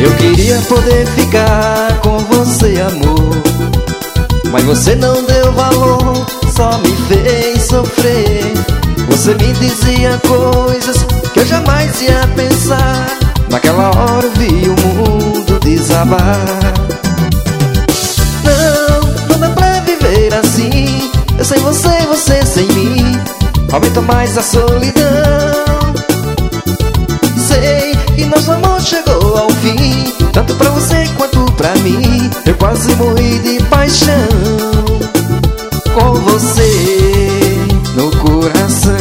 Eu queria poder ficar com você, amor, mas você não deu valor, só me fez sofrer. Você me dizia coisas que eu jamais ia pensar. Naquela hora eu vi o mundo desabar. Não dá pra viver assim, eu sem você e você sem mim. Aumenta mais a solidão. Sei que nosso amor chegou ao fim, tanto pra você quanto pra mim. Eu quase morri de paixão com você no coração.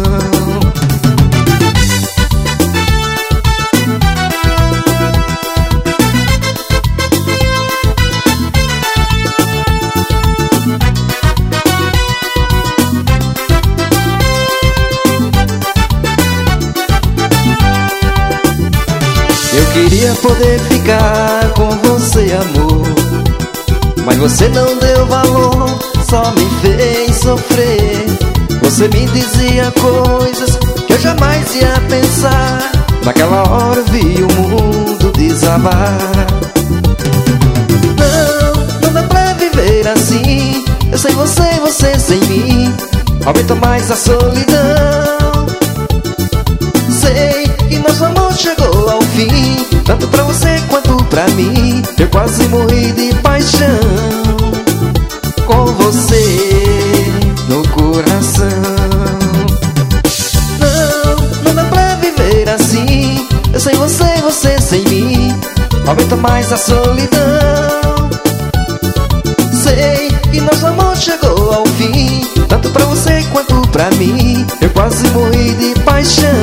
Eu queria poder ficar com você, amor, mas você não deu valor, só me fez sofrer. Você me dizia coisas que eu jamais ia pensar. Naquela hora eu vi o mundo desabar. Não dá pra viver assim, eu sem você e você sem mim. Aumenta mais a solidão. Sei que nosso amor chegou ao fim, tanto pra você quanto pra mim. Eu quase morri de paixão com você no coração. Não dá pra viver assim, eu sem você e você sem mim. Aumenta mais a solidão. Sei que nosso amor chegou ao fim, tanto pra você quanto pra mim. Eu quase morri de paixão